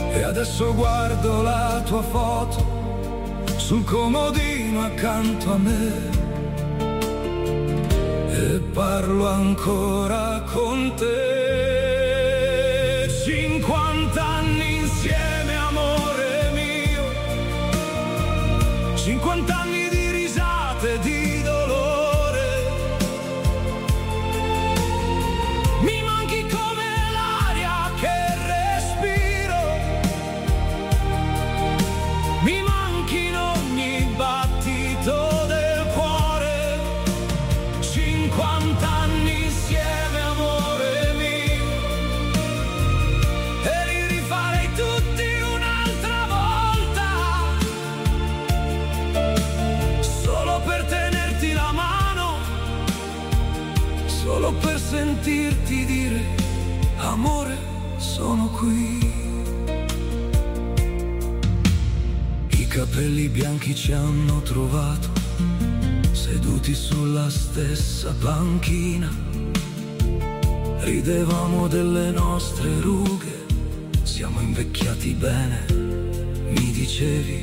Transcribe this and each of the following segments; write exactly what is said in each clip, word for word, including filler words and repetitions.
E adesso guardo la tua foto sul comodino accanto a me e parlo ancora con te. Cinquanta anni insieme, amore mio, cinquanta anni di risate e di dolore. Mi manchi come l'aria che respiro, mi manchi in ogni battito del cuore. Cinquanta anni insieme, amore mio, e li rifarei tutti un'altra volta, solo per tenerti la mano, solo per sentirti dire amore, sono qui. I capelli bianchi ci hanno trovato seduti sulla stessa panchina, ridevamo delle nostre rughe, siamo invecchiati bene, mi dicevi.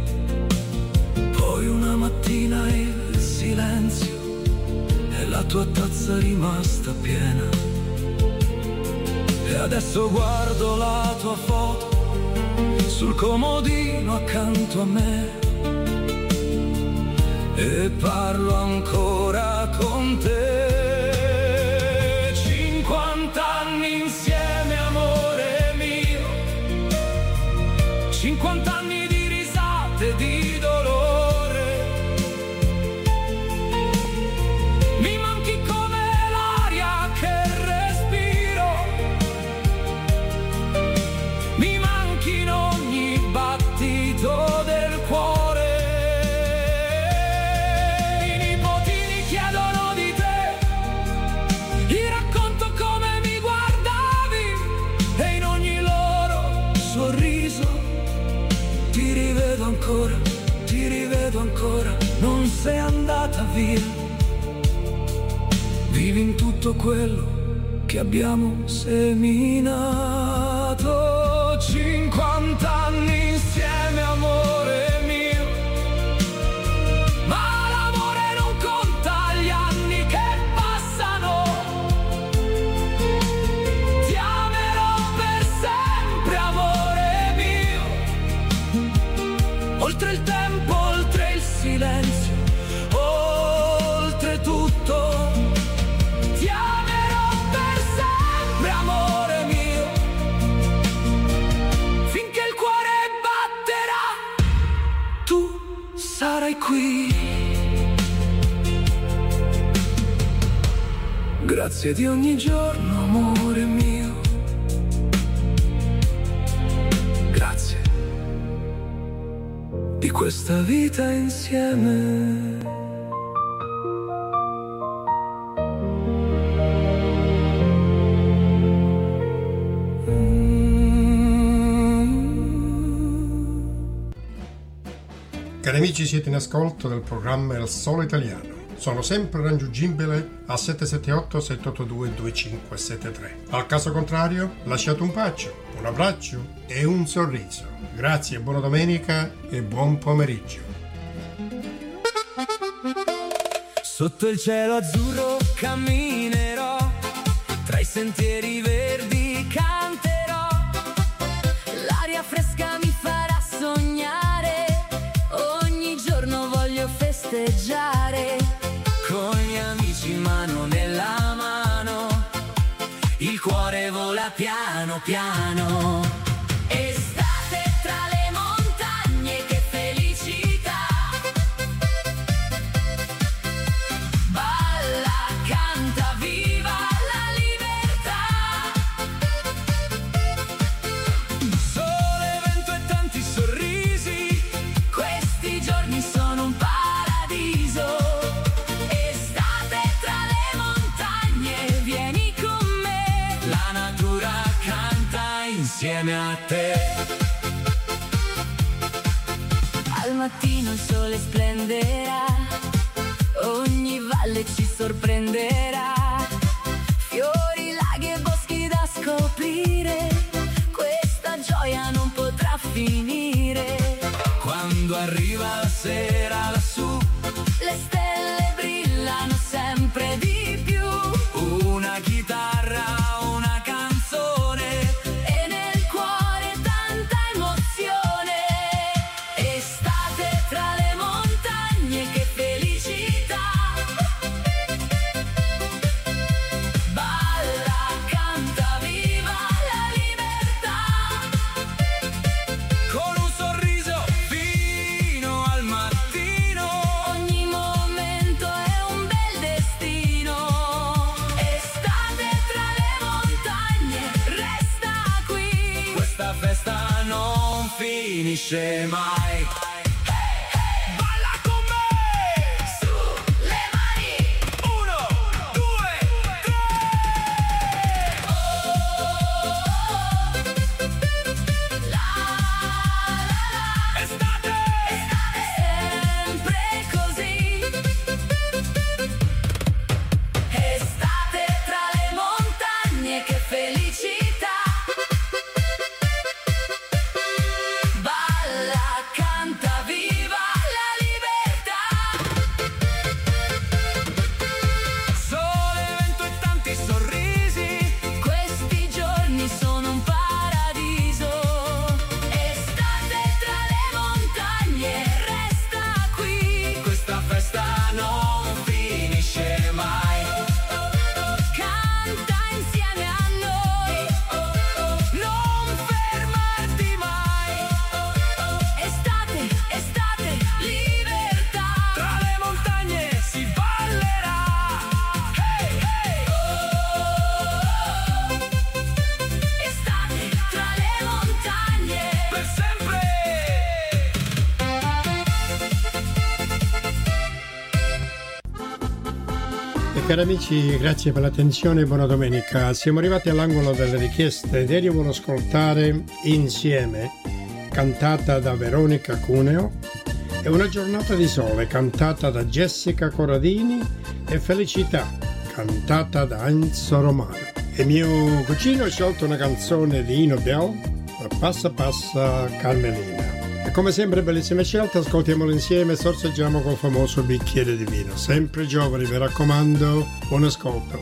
Poi una mattina il silenzio e la tua tazza rimasta piena. E adesso guardo la tua foto sul comodino accanto a me e parlo ancora con te. Cinquanta anni insieme, amore mio, cinquanta anni di risate e di dolore. Mi manchi come l'aria che respiro, mi manchi in ogni battito del cuore. Ancora, ti rivedo ancora, non sei andata via. Vivi in tutto quello che abbiamo seminato. Cinquanta anni insieme, amore mio, ma l'amore non conta gli anni che passano. Ti amerò per sempre, amore mio, oltre il tempo, oltre il silenzio, oltre tutto. Ti amerò per sempre, amore mio, finché il cuore batterà, tu sarai qui. Grazie di ogni giorno, amore mio, grazie di questa vita insieme. Cari amici, siete in ascolto del programma Il Sole Italiano. Sono sempre raggiungibile al sette sette otto sette otto due due cinque sette tre. Al caso contrario, lasciate un bacio, un abbraccio e un sorriso. Grazie, buona domenica e buon pomeriggio. Sotto il cielo azzurro camminerò, tra i sentieri verdi canterò, l'aria fresca mi farà sognare, ogni giorno voglio festeggiare, con gli amici mano nella mano, il cuore vola piano piano. Insieme a te. Al mattino il sole splenderà, ogni valle ci sorprenderà, fiori, laghi e boschi da scoprire, questa gioia non può finire. Quando arriva la sera lassù, le stelle brillano sempre di più. Una chitarra, una canzone e nel cuore tanta emozione. Estate tra le montagne, che felicità. Balla, canta, viva la libertà. Con un sorriso fino al mattino, ogni momento è un bel destino. Estate tra le montagne, resta qui. Questa festa non finisce mai. Balla con me! Su le mani! Uno, due, tre! Oh, la la la. Estate! Sempre così. Estate tra le montagne, che felicità. Balla, canta, viva la libertà. Sole, vento e tanti sorrisi, questi giorni sono un paradiso. Estate tra le montagne, resta qui. Questa festa non finisce mai. Canta insieme a noi, non fermarti mai. Estate, estate, libertà. Tra le montagne si ballerà. Hey, hey. Oh, estate tra le montagne, per sempre. E cari amici, grazie per l'attenzione e buona domenica. Siamo arrivati all'angolo delle richieste ed io voglio ascoltare Insieme, cantata da Veronica Cuneo, e Una giornata di sole, cantata da Jessica Corradini, e Felicità, cantata da Enzo Romano. E mio cugino ha scelto una canzone di Ino Bell, Passa Passa Carmelina. E come sempre bellissime scelte, ascoltiamolo insieme, sorseggiamo col famoso bicchiere di vino. Sempre giovani, vi raccomando, buon ascolto.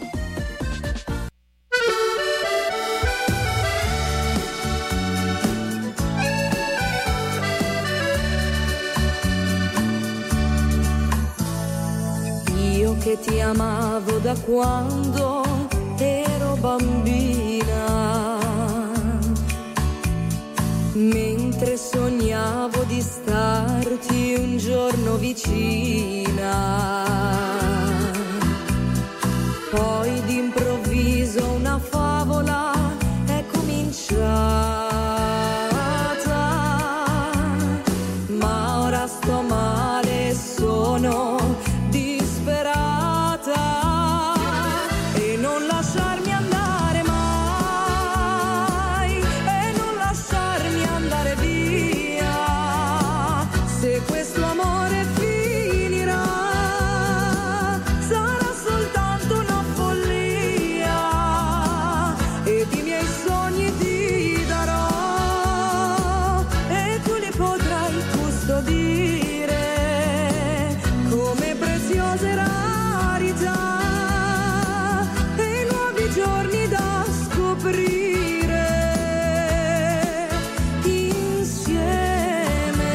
Io che ti amavo da quando ero bambina, mentre sognavo di starti un giorno vicina. Poi d'improvviso una favola è cominciata, ma ora sto male e sono disperata. E non lasciarmi andare mai, e non lasciarmi andare via. Se questo amore finirà, sarà soltanto una follia, ed i miei sogni ti darò, e tu li potrai custodire come preziose rarità, e nuovi giorni da scoprire insieme,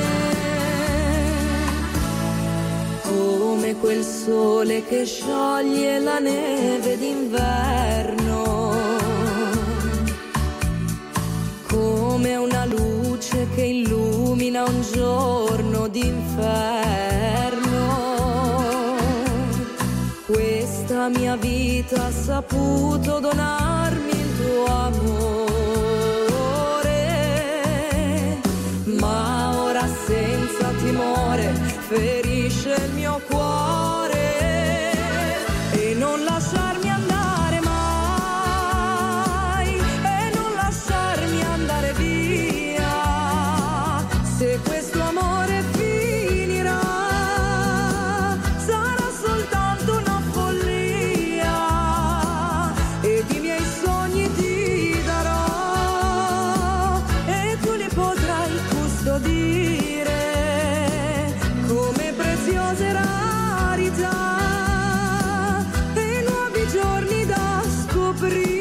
come quel sole che scioglie la neve d'inverno, come una luce che illumina un giorno d'inferno. Questa mia vita ha saputo donarmi il tuo amore, ma ora senza timore ferisce il mio cuore. E non lasciarmi andare mai, e non lasciarmi andare via. Se questo amore finirà, sarà soltanto una follia, ed i miei sogni ti darò, custodire come preziose rarità e nuovi giorni da scoprire.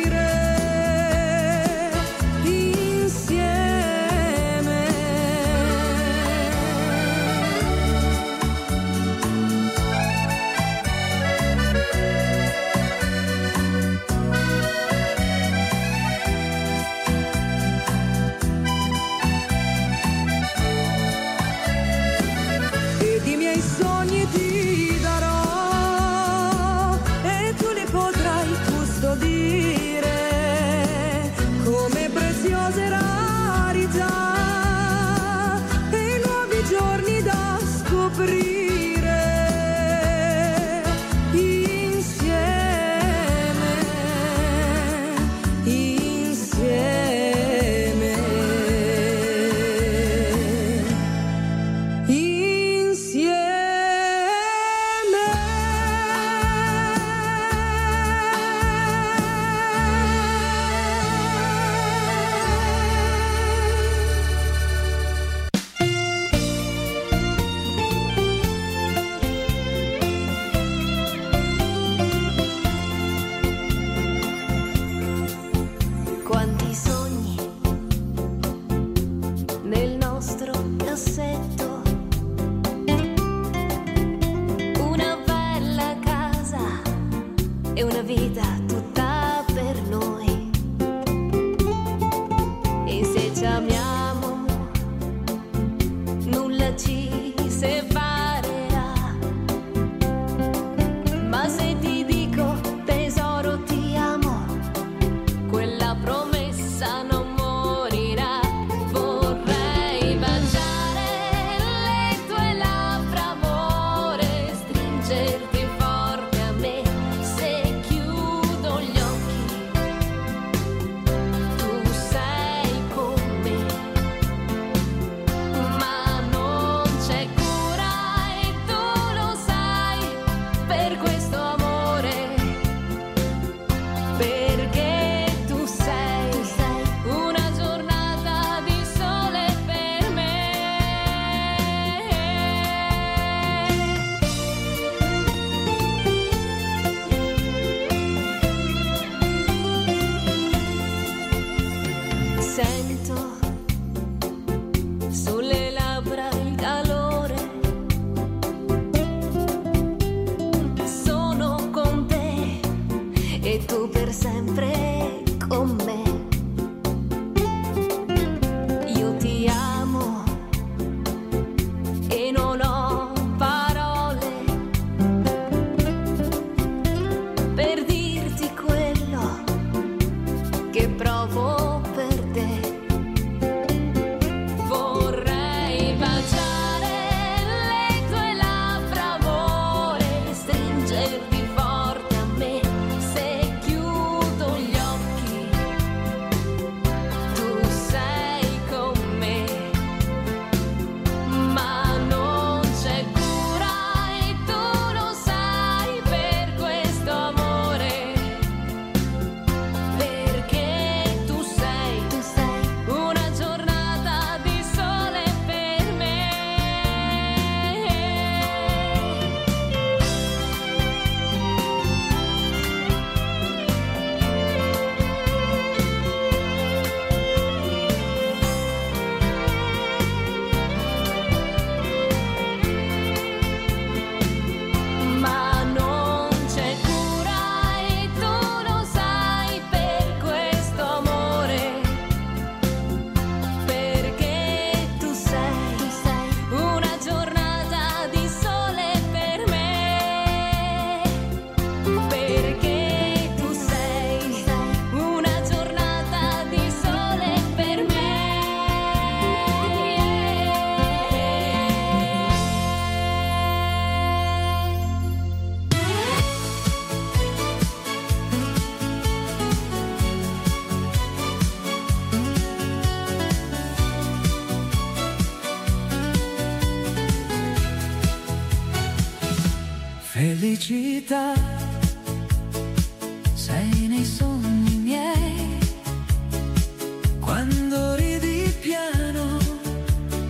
felicità, sei nei sogni miei, quando ridi piano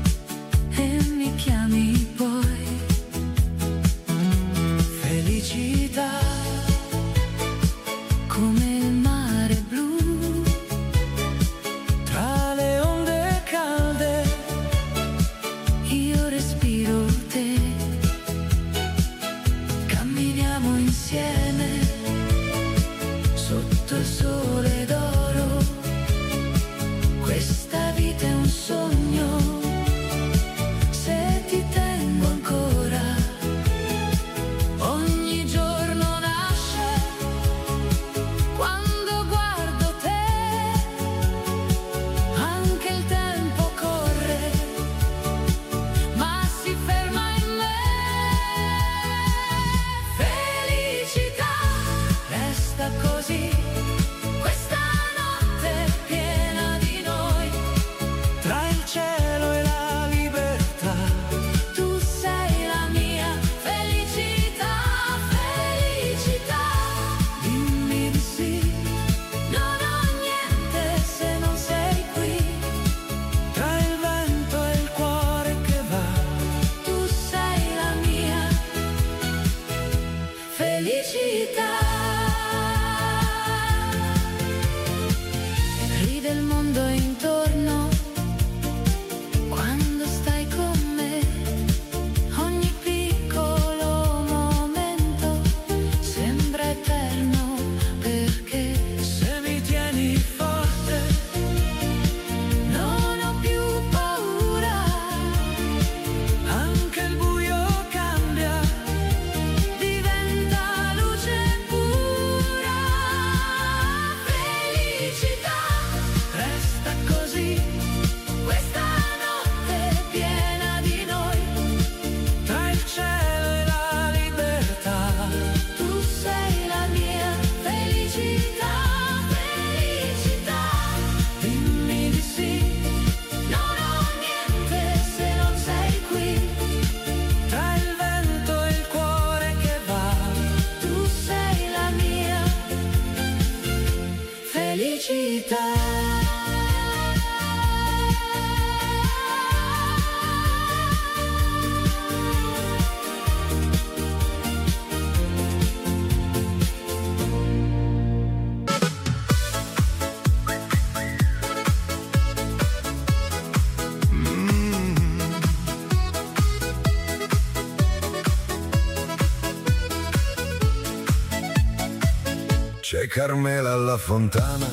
C'è Carmela alla fontana,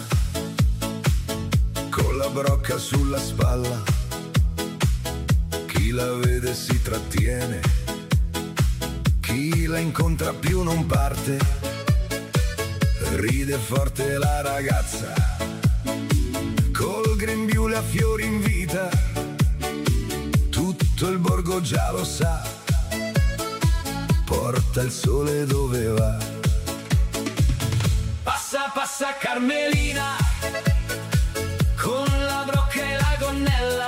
con la brocca sulla spalla, chi la vede si trattiene, chi la incontra più non parte, ride forte la ragazza, col grembiule a fiori in vita, tutto il borgo già lo sa, porta il sole dove va. Passa, passa Carmelina, con la brocca e la gonnella,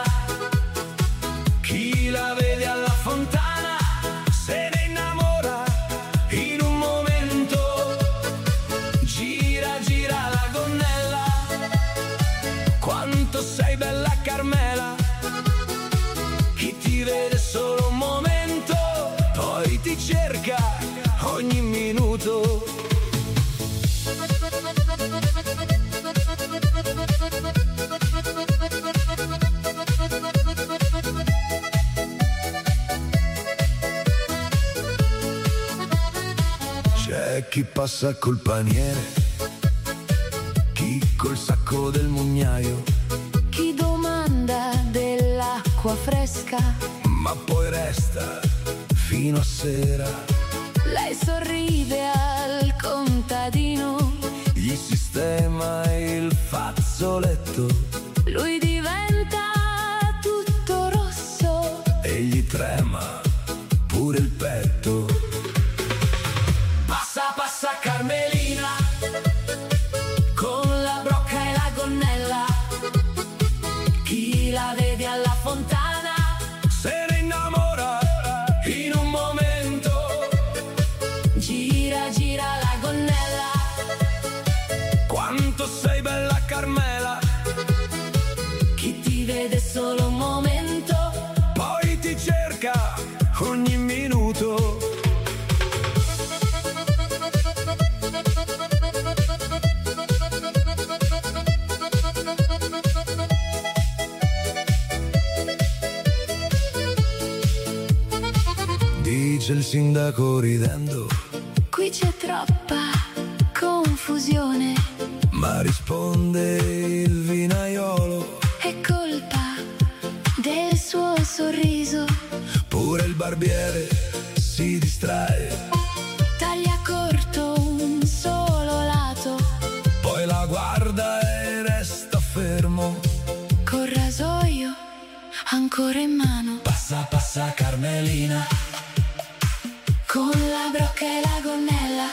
chi la vede alla fontana se ne innamora in un momento. Gira, gira la gonnella, quanto sei bella Carmela, chi ti vede solo un momento, poi ti cerca ogni minuto. C'è chi passa col paniere, chi col sacco del mugnaio, chi domanda dell'acqua fresca, ma poi resta fino a sera. Lei sorride al contadino, Gli sistema il fazzoletto, lui diventa tutto rosso e gli trema pure il petto. Passa, passa Carmelina, con la brocca e la gonnella, chi la vede alla fontana se ne innamora in un momento. Gira, gira la gonnella, quanto sei bella Carmela, chi ti vede solo un momento, poi ti cerca ogni minuto. Dice il sindaco ridendo, qui c'è troppa confusione, ma risponde il vinaiolo, è colpa del suo sorriso, pure il barbiere si distrae, taglia corto un solo lato, poi la guarda e resta fermo, col rasoio ancora in mano. Passa, passa Carmelina, con la brocca e la gonnella,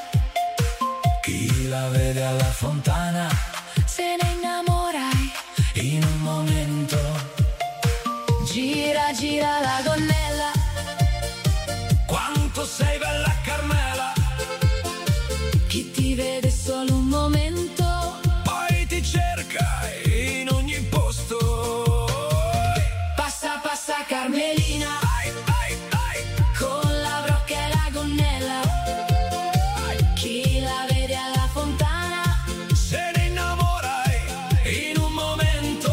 chi la vede alla fontana se ne innamora in un momento. Gira, gira la gonnella, quanto sei bella Carmela, chi ti vede solo un momento, poi ti cerca in ogni posto. Passa, passa Carmelina, Ai, ai, ai. con la brocca e la gonnella, chi la vede alla fontana Se ne innamora in un momento.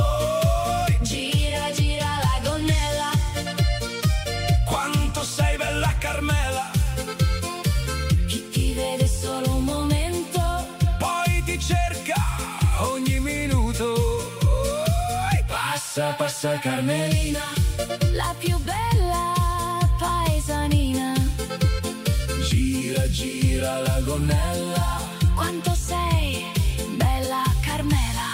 gira, gira la gonnella, Quanto sei bella Carmela, chi ti vede solo un momento, poi ti cerca ogni minuto. Passa, passa Carmelina, la più bella paesanina, gira, gira la gonnella, quanto sei bella Carmela.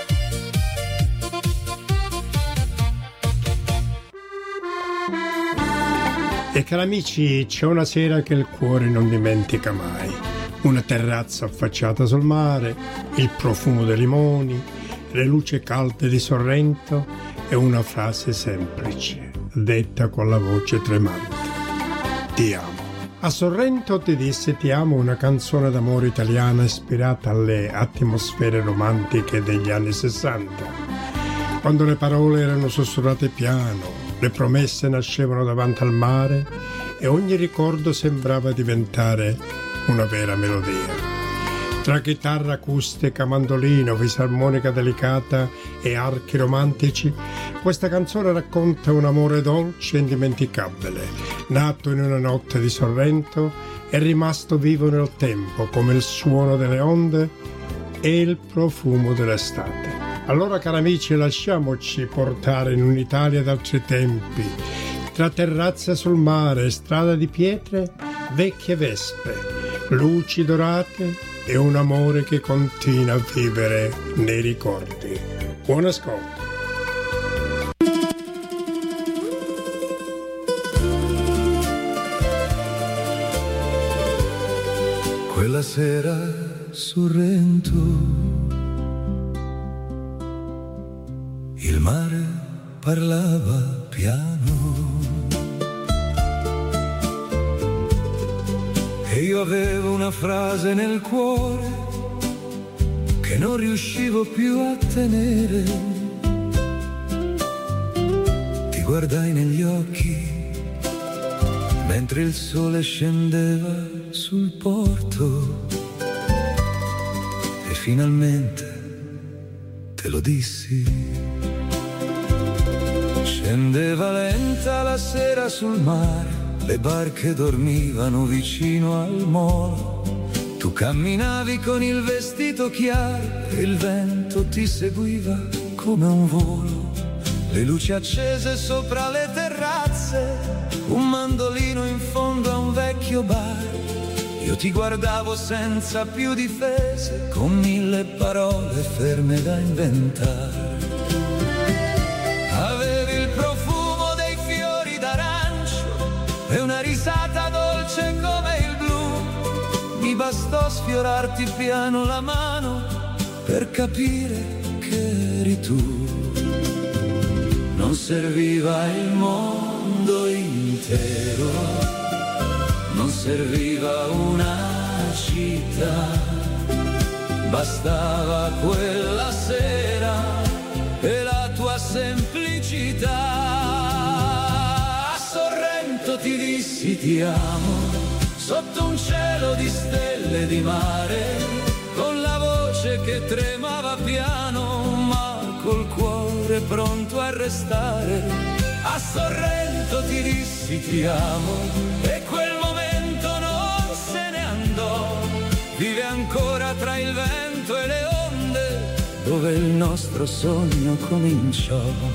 E cari amici, c'è una sera che il cuore non dimentica mai. Una terrazza affacciata sul mare, il profumo dei limoni, le luci calde di Sorrento e una frase semplice, detta con la voce tremante. Ti amo. A Sorrento ti disse ti amo una canzone d'amore italiana ispirata alle atmosfere romantiche degli anni sessanta, quando le parole erano sussurrate piano, le promesse nascevano davanti al mare e ogni ricordo sembrava diventare una vera melodia. Tra chitarra acustica, mandolino, fisarmonica delicata e archi romantici, questa canzone racconta un amore dolce e indimenticabile, nato in una notte di Sorrento e rimasto vivo nel tempo come il suono delle onde e il profumo dell'estate. Allora, cari amici, lasciamoci portare in un'Italia d'altri tempi, tra terrazze sul mare, strada di pietre, vecchie vespe, luci dorate e un amore che continua a vivere nei ricordi. Buon ascolto. Quella sera Sorrento, il mare parlava piano e io avevo una frase nel cuore che non riuscivo più a tenere. Ti guardai negli occhi mentre il sole scendeva sul porto e finalmente te lo dissi. Scendeva lenta la sera sul mare, le barche dormivano vicino al molo. Tu camminavi con il vestito chiaro e il vento ti seguiva come un volo. Le luci accese sopra le terrazze, un mandolino in fondo a un vecchio bar. Io ti guardavo senza più difese, con mille parole ferme da inventare. Avevi il profumo dei fiori d'arancio e una risata dolce come il blu. Mi bastò sfiorarti piano la mano per capire che eri tu. Non serviva il mondo intero, non serviva una città, bastava quella sera e la tua semplicità. A Sorrento ti dissi ti amo, sotto un cielo di stelle di mare, con la voce che tremava piano, ma col cuore pronto a restare. A Sorrento ti dissi ti amo e quel momento non se ne andò. Vive ancora tra il vento e le onde, dove il nostro sogno cominciò.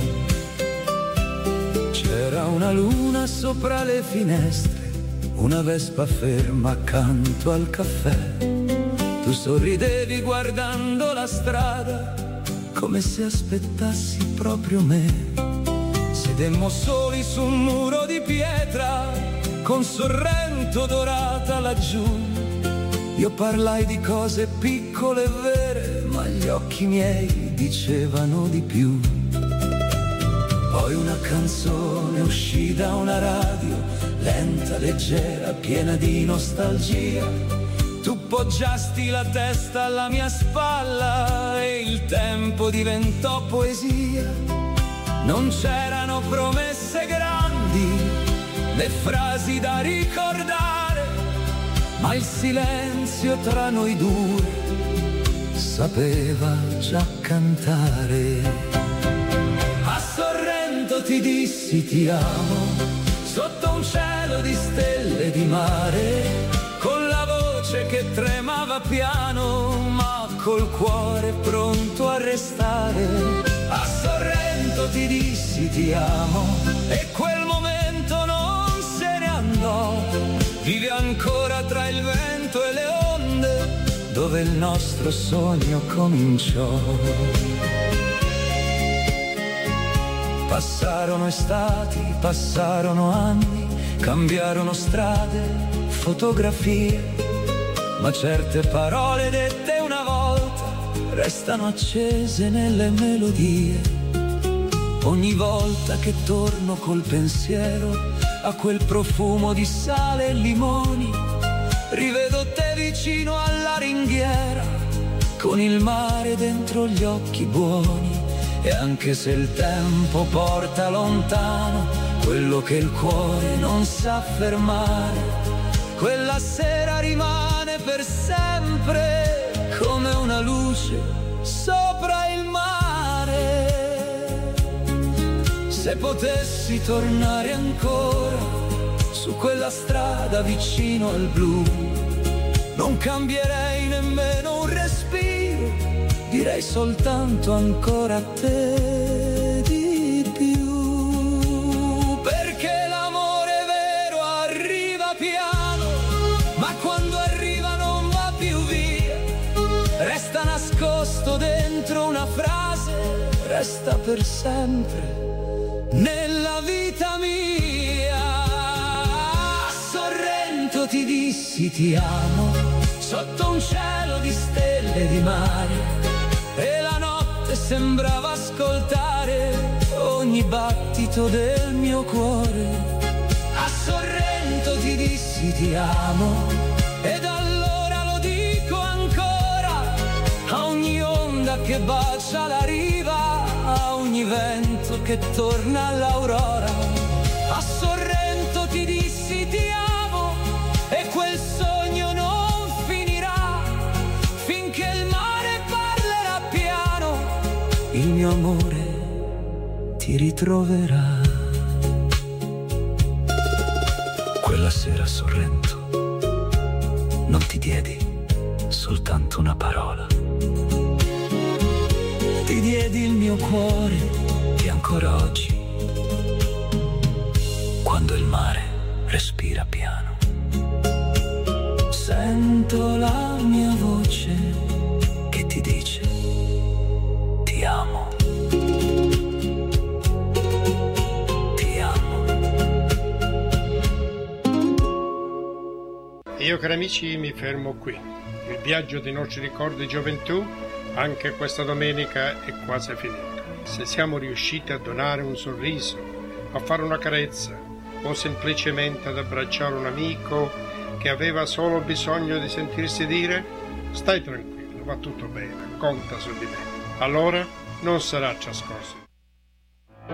C'era una luna sopra le finestre, una vespa ferma accanto al caffè. Tu sorridevi guardando la strada, come se aspettassi proprio me. Sedemmo soli su un muro di pietra, con Sorrento dorata laggiù. Io parlai di cose piccole e vere, ma gli occhi miei dicevano di più. Poi una canzone uscì da una radio, lenta, leggera, piena di nostalgia. Tu poggiasti la testa alla mia spalla e il tempo diventò poesia. Non c'erano promesse grandi, né frasi da ricordare, ma il silenzio tra noi due sapeva già cantare. A Sorrento ti dissi ti amo, sotto un cielo di stelle di mare, con la voce che tremava piano, ma col cuore pronto a restare. A Sorrento ti dissi ti amo e quel momento non se ne andò. Vive ancora tra il vento e le onde, dove il nostro sogno cominciò. Passarono estati, passarono anni, cambiarono strade, fotografie, ma certe parole dette una volta restano accese nelle melodie. Ogni volta che torno col pensiero a quel profumo di sale e limoni, rivedo te vicino alla ringhiera, con il mare dentro gli occhi buoni. E anche se il tempo porta lontano quello che il cuore non sa fermare, quella sera rimane per sempre luce sopra il mare. Se potessi tornare ancora su quella strada vicino al blu, non cambierei nemmeno un respiro, direi soltanto ancora a te di più. Perché l'amore vero arriva piano, ma quando arriva non va più via, resta nascosto dentro una frase, resta per sempre nella vita mia. A Sorrento ti dissi ti amo, sotto un cielo di stelle e di mare, e la notte sembrava ascoltare ogni battito del mio cuore. A Sorrento ti dissi ti amo, ed allora lo dico ancora, a ogni onda che bacia la riva, a ogni vento che torna all'aurora. A Sorrento ti dissi ti amo, e quel sogno non finirà finché il mare parlerà piano, il mio amore ti ritroverà. Quella sera a Sorrento non ti diedi soltanto una parola, ti diedi il mio cuore, e ancora oggi, quando il mare respira piano, sento la mia voce che ti dice ti amo, ti amo. Io, cari amici, mi fermo qui. Il viaggio dei nostri ricordi di gioventù anche questa domenica è quasi finito. Se siamo riusciti a donare un sorriso, a fare una carezza o semplicemente ad abbracciare un amico che aveva solo bisogno di sentirsi dire stai tranquillo, va tutto bene, conta su di me, allora non sarà trascorso